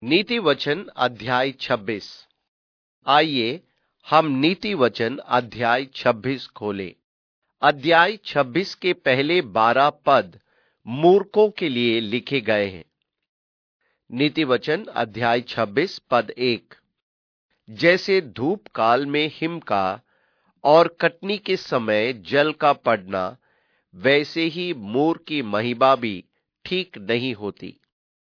नीति वचन अध्याय 26। आइए हम नीति वचन अध्याय 26 खोलें। अध्याय 26 के पहले 12 पद मूर्खों के लिए लिखे गए हैं। नीति वचन अध्याय 26 पद 1। जैसे धूप काल में हिम का और कटनी के समय जल का पड़ना, वैसे ही मूर्ख की महिमा भी ठीक नहीं होती।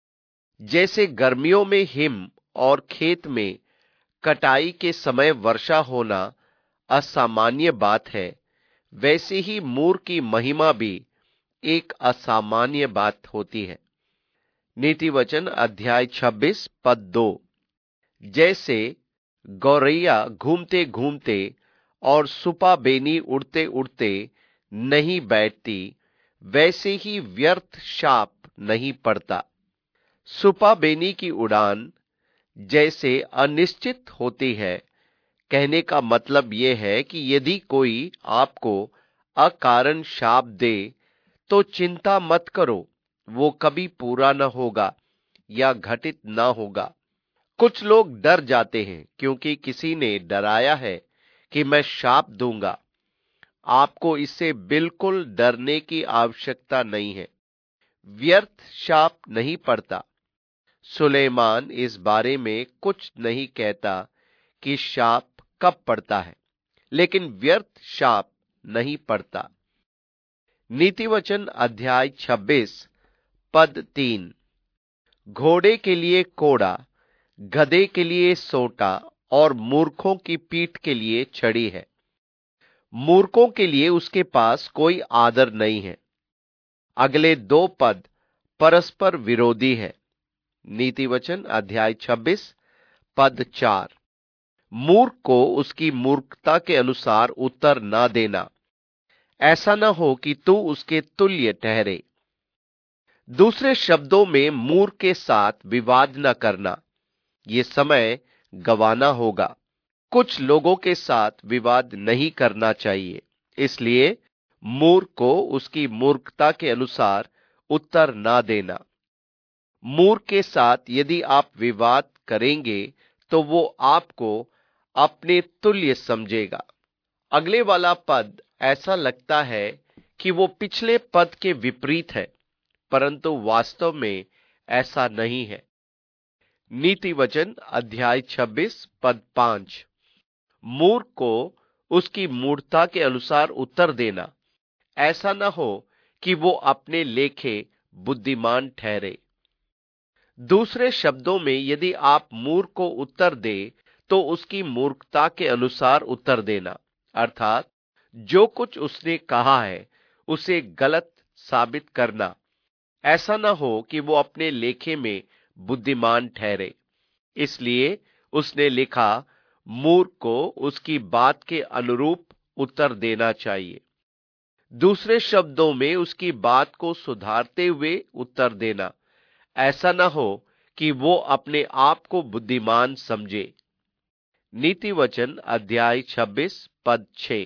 जैसे गर्मियों में हिम और खेत में कटाई के समय वर्षा होना असामान्य बात है, वैसे ही मूर्ख की महिमा भी एक असामान्य बात होती है। नीति वचन अध्याय 26 पद 2। जैसे गौरैया घूमते घूमते और सुपा बेनी उड़ते उड़ते नहीं बैठती, वैसे ही व्यर्थ शाप नहीं पड़ता। सुपा बेनी की उड़ान जैसे अनिश्चित होती है। कहने का मतलब यह है कि यदि कोई आपको अकारण शाप दे तो चिंता मत करो, वो कभी पूरा न होगा या घटित न होगा। कुछ लोग डर जाते हैं क्योंकि किसी ने डराया है कि मैं शाप दूंगा। आपको इससे बिल्कुल डरने की आवश्यकता नहीं है। व्यर्थ शाप नहीं पड़ता। सुलेमान इस बारे में कुछ नहीं कहता कि शाप कब पड़ता है, लेकिन व्यर्थ शाप नहीं पड़ता। नीति वचन अध्याय 26 पद 3। घोड़े के लिए कोड़ा, गधे के लिए सोटा और मूर्खों की पीठ के लिए छड़ी है। मूर्खों के लिए उसके पास कोई आदर नहीं है। अगले 2 पद परस्पर विरोधी है। नीति वचन अध्याय 26 पद 4। मूर्ख को उसकी मूर्खता के अनुसार उत्तर न देना, ऐसा न हो कि तू उसके तुल्य ठहरे। दूसरे शब्दों में मूर्ख के साथ विवाद न करना, ये समय गंवाना होगा। कुछ लोगों के साथ विवाद नहीं करना चाहिए, इसलिए मूर्ख को उसकी मूर्खता के अनुसार उत्तर न देना। मूर्ख के साथ यदि आप विवाद करेंगे तो वो आपको अपने तुल्य समझेगा। अगले वाला पद ऐसा लगता है कि वो पिछले पद के विपरीत है, परंतु वास्तव में ऐसा नहीं है। नीति वचन अध्याय 26 पद 5। मूर्ख को उसकी मूर्खता के अनुसार उत्तर देना, ऐसा न हो कि वो अपने लेखे बुद्धिमान ठहरे। दूसरे शब्दों में यदि आप मूर्ख को उत्तर दे तो उसकी मूर्खता के अनुसार उत्तर देना, अर्थात जो कुछ उसने कहा है उसे गलत साबित करना। ऐसा न हो कि वो अपने लेखे में बुद्धिमान ठहरे। इसलिए उसने लिखा, मूर्ख को उसकी बात के अनुरूप उत्तर देना चाहिए। दूसरे शब्दों में उसकी बात को सुधारते हुए उत्तर देना, ऐसा न हो कि वो अपने आप को बुद्धिमान समझे। नीति वचन अध्याय 26 पद 6।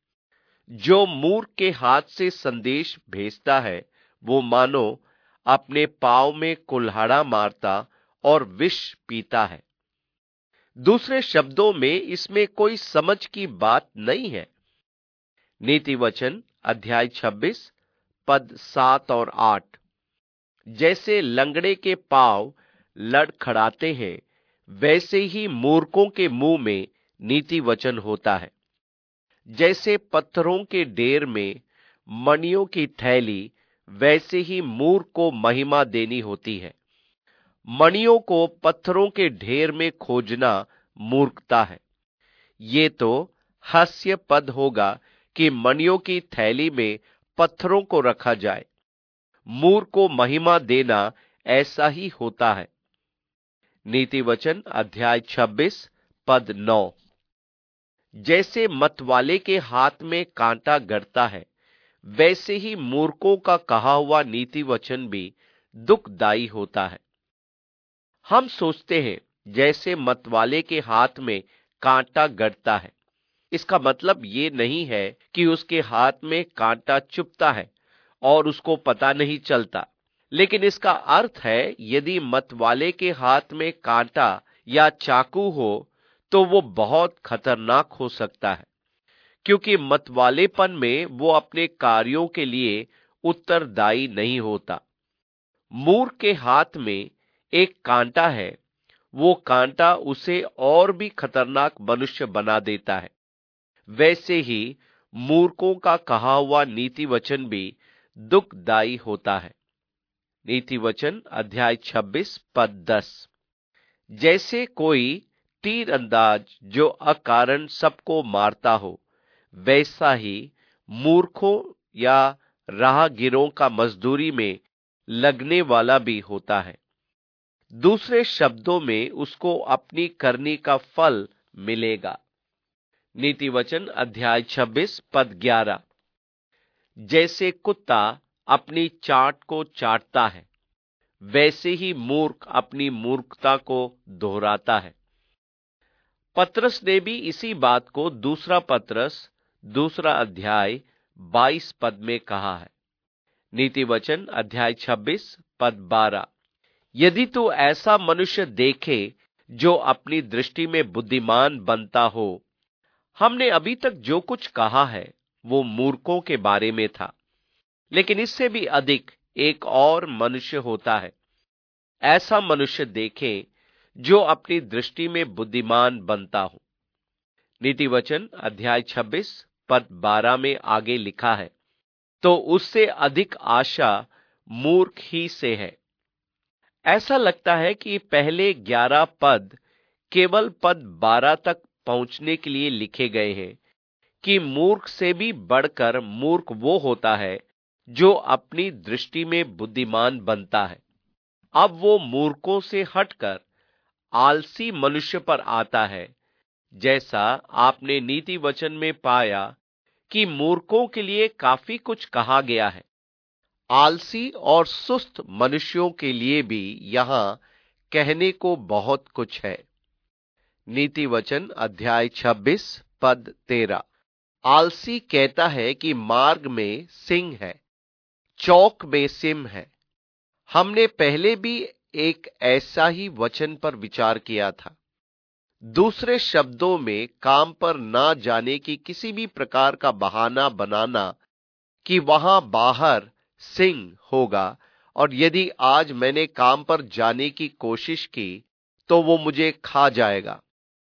जो मूर्ख के हाथ से संदेश भेजता है वो मानो अपने पांव में कुल्हाड़ा मारता और विष पीता है। दूसरे शब्दों में इसमें कोई समझ की बात नहीं है। नीति वचन अध्याय 26 पद 7 और 8। जैसे लंगड़े के पांव लड़खड़ाते हैं, वैसे ही मूर्खों के मुंह में नीति वचन होता है। जैसे पत्थरों के ढेर में मणियों की थैली, वैसे ही मूर्ख को महिमा देनी होती है। मणियों को पत्थरों के ढेर में खोजना मूर्खता है। ये तो हास्य पद होगा कि मणियों की थैली में पत्थरों को रखा जाए। मूर्ख को महिमा देना ऐसा ही होता है। नीति वचन अध्याय 26 पद 9। जैसे मतवाले के हाथ में कांटा गड़ता है, वैसे ही मूर्खों का कहा हुआ नीति वचन भी दुखदाई होता है। हम सोचते हैं जैसे मतवाले के हाथ में कांटा गड़ता है। इसका मतलब ये नहीं है कि उसके हाथ में कांटा चुभता है और उसको पता नहीं चलता। लेकिन इसका अर्थ है यदि मतवाले के हाथ में कांटा या चाकू हो तो वो बहुत खतरनाक हो सकता है, क्योंकि मतवालेपन में वो अपने कार्यों के लिए उत्तरदायी नहीं होता। मूर्ख के हाथ में एक कांटा है, वो कांटा उसे और भी खतरनाक मनुष्य बना देता है। वैसे ही मूर्खों का कहा हुआ नीति वचन भी दुखदायी होता है। नीति वचन अध्याय 26 पद 10। जैसे कोई तीर अंदाज जो अकारण सबको मारता हो, वैसा ही मूर्खों या राहगीरों का मजदूरी में लगने वाला भी होता है। दूसरे शब्दों में उसको अपनी करनी का फल मिलेगा। नीति वचन अध्याय 26 पद 11। जैसे कुत्ता अपनी चाट को चाटता है, वैसे ही मूर्ख अपनी मूर्खता को दोहराता है। पतरस ने भी इसी बात को दूसरा पतरस दूसरा अध्याय 22 पद में कहा है। नीति वचन अध्याय 26 पद 12। यदि तू ऐसा मनुष्य देखे जो अपनी दृष्टि में बुद्धिमान बनता हो। हमने अभी तक जो कुछ कहा है वो मूर्खों के बारे में था, लेकिन इससे भी अधिक एक और मनुष्य होता है। ऐसा मनुष्य देखें जो अपनी दृष्टि में बुद्धिमान बनता हो। नीति वचन अध्याय 26 पद 12 में आगे लिखा है, तो उससे अधिक आशा मूर्ख ही से है। ऐसा लगता है कि पहले 11 पद केवल पद 12 तक पहुंचने के लिए लिखे गए हैं कि मूर्ख से भी बढ़कर मूर्ख वो होता है जो अपनी दृष्टि में बुद्धिमान बनता है। अब वो मूर्खों से हटकर आलसी मनुष्य पर आता है। जैसा आपने नीति वचन में पाया कि मूर्खों के लिए काफी कुछ कहा गया है, आलसी और सुस्त मनुष्यों के लिए भी यहां कहने को बहुत कुछ है। नीति वचन अध्याय 26 पद 13। आलसी कहता है कि मार्ग में सिंह है, चौक में सिम है। हमने पहले भी एक ऐसा ही वचन पर विचार किया था। दूसरे शब्दों में काम पर ना जाने की किसी भी प्रकार का बहाना बनाना कि वहां बाहर सिंह होगा, और यदि आज मैंने काम पर जाने की कोशिश की तो वो मुझे खा जाएगा।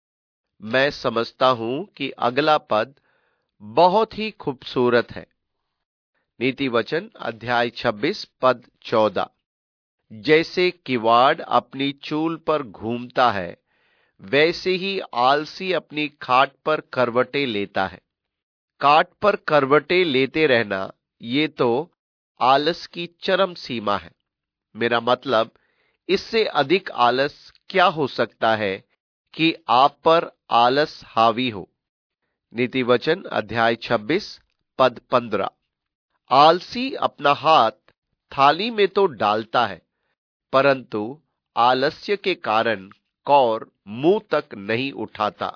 मैं समझता हूं कि अगला पद बहुत ही खूबसूरत है। नीति वचन अध्याय 26 पद 14। जैसे किवाड़ अपनी चूल पर घूमता है, वैसे ही आलसी अपनी खाट पर करवटें लेता है। काट पर करवटें लेते रहना, ये तो आलस की चरम सीमा है। मेरा मतलब, इससे अधिक आलस क्या हो सकता है कि आप पर आलस हावी हो। नीति वचन अध्याय 26 पद 15। आलसी अपना हाथ थाली में तो डालता है, परंतु आलस्य के कारण कौर मुंह तक नहीं उठाता।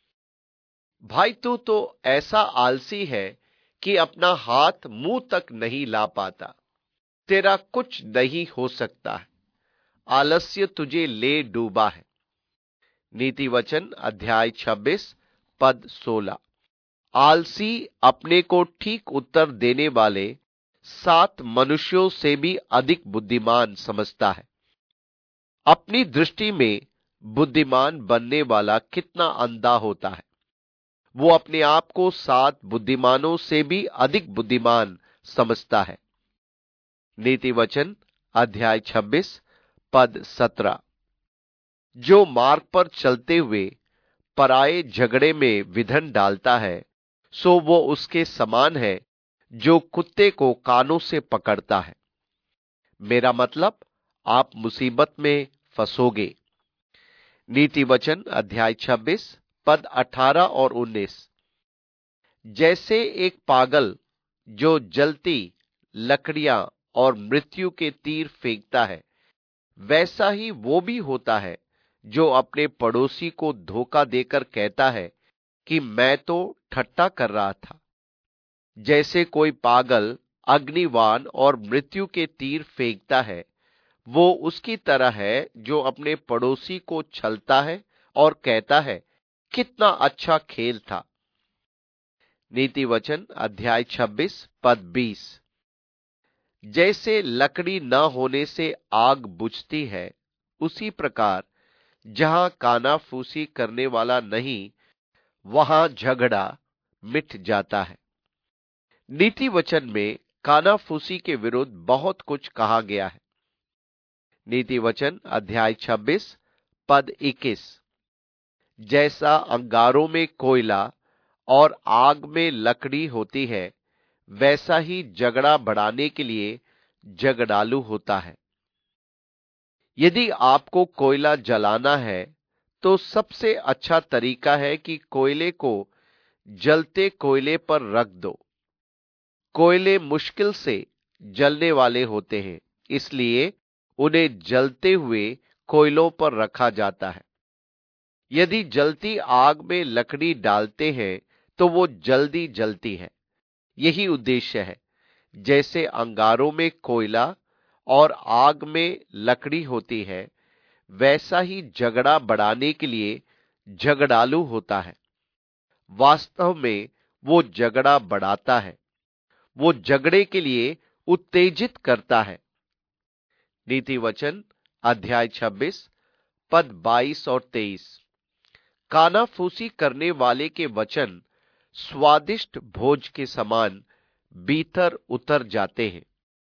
भाई, तू तो ऐसा आलसी है कि अपना हाथ मुंह तक नहीं ला पाता। तेरा कुछ नहीं हो सकता है। आलस्य तुझे ले डूबा है। नीति वचन अध्याय 26 पद 16। आलसी अपने को ठीक उत्तर देने वाले 7 मनुष्यों से भी अधिक बुद्धिमान समझता है। अपनी दृष्टि में बुद्धिमान बनने वाला कितना अंधा होता है। वो अपने आप को 7 बुद्धिमानों से भी अधिक बुद्धिमान समझता है। नीति वचन अध्याय 26 पद 17। जो मार्ग पर चलते हुए पराये झगड़े में विधन डालता है, सो वो उसके समान है जो कुत्ते को कानों से पकड़ता है। मेरा मतलब, आप मुसीबत में फंसोगे। नीति वचन अध्याय 26 पद 18 और 19। जैसे एक पागल जो जलती लकड़ियां और मृत्यु के तीर फेंकता है, वैसा ही वो भी होता है जो अपने पड़ोसी को धोखा देकर कहता है कि मैं तो ठट्टा कर रहा था। जैसे कोई पागल अग्निवाण और मृत्यु के तीर फेंकता है, वो उसकी तरह है जो अपने पड़ोसी को छलता है और कहता है, कितना अच्छा खेल था। नीति वचन अध्याय 26 पद 20। जैसे लकड़ी न होने से आग बुझती है, उसी प्रकार जहां कानाफूसी करने वाला नहीं, वहां झगड़ा मिट जाता है। नीति वचन में कानाफूसी के विरुद्ध बहुत कुछ कहा गया है। नीति वचन अध्याय 26 पद 21। जैसा अंगारों में कोयला और आग में लकड़ी होती है, वैसा ही झगड़ा बढ़ाने के लिए झगड़ालू होता है। यदि आपको कोयला जलाना है, तो सबसे अच्छा तरीका है कि कोयले को जलते कोयले पर रख दो। कोयले मुश्किल से जलने वाले होते हैं, इसलिए उन्हें जलते हुए कोयलों पर रखा जाता है। यदि जलती आग में लकड़ी डालते हैं, तो वो जल्दी जलती है। यही उद्देश्य है। जैसे अंगारों में कोयला और आग में लकड़ी होती है, वैसा ही झगड़ा बढ़ाने के लिए झगड़ालू होता है। वास्तव में वो झगड़ा बढ़ाता है, वो झगड़े के लिए उत्तेजित करता है। नीति वचन अध्याय 26 पद 22 और 23। कानाफूसी करने वाले के वचन स्वादिष्ट भोज के समान भीतर उतर जाते हैं।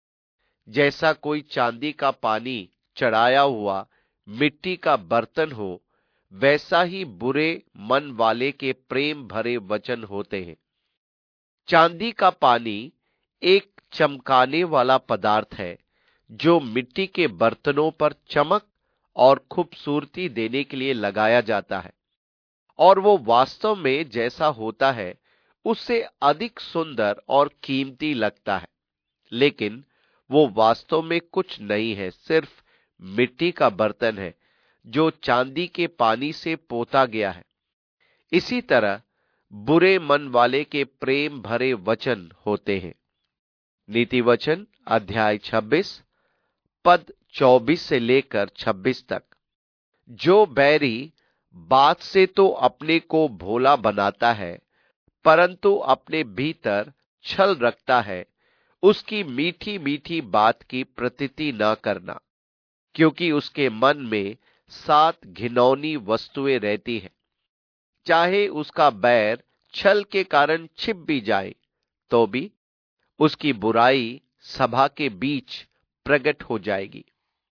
जैसा कोई चांदी का पानी चढ़ाया हुआ मिट्टी का बर्तन हो, वैसा ही बुरे मन वाले के प्रेम भरे वचन होते हैं। चांदी का पानी एक चमकाने वाला पदार्थ है, जो मिट्टी के बर्तनों पर चमक और खूबसूरती देने के लिए लगाया जाता है, और वो वास्तव में जैसा होता है उससे अधिक सुंदर और कीमती लगता है। लेकिन वो वास्तव में कुछ नहीं है, सिर्फ मिट्टी का बर्तन है जो चांदी के पानी से पोता गया है। इसी तरह बुरे मन वाले के प्रेम भरे वचन होते हैं। नीति वचन अध्याय 26 पद 24 से लेकर 26 तक। जो बैरी बात से तो अपने को भोला बनाता है, परंतु अपने भीतर छल रखता है, उसकी मीठी मीठी बात की प्रतीति न करना, क्योंकि उसके मन में 7 घिनौनी वस्तुएं रहती हैं। चाहे उसका बैर छल के कारण छिप भी जाए, तो भी उसकी बुराई सभा के बीच प्रकट हो जाएगी।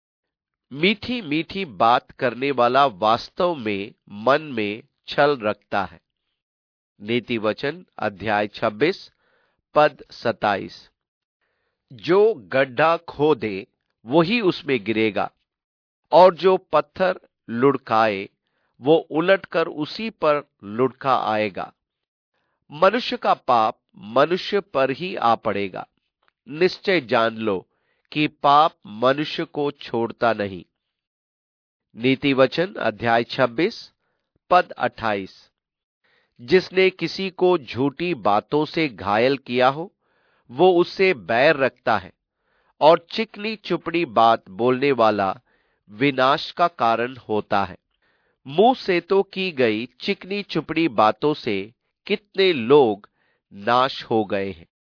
मीठी मीठी बात करने वाला वास्तव में मन में छल रखता है। नीति वचन अध्याय 26 पद 27। जो गड्ढा खोदे वही उसमें गिरेगा, और जो पत्थर लुढ़काए वो उलटकर उसी पर लुढ़का आएगा। मनुष्य का पाप मनुष्य पर ही आ पड़ेगा। निश्चय जान लो कि पाप मनुष्य को छोड़ता नहीं। नीति वचन अध्याय 26 पद 28। जिसने किसी को झूठी बातों से घायल किया हो, वो उससे बैर रखता है, और चिकनी चुपड़ी बात बोलने वाला विनाश का कारण होता है। मुंह से तो की गई चिकनी चुपड़ी बातों से कितने लोग नाश हो गए हैं।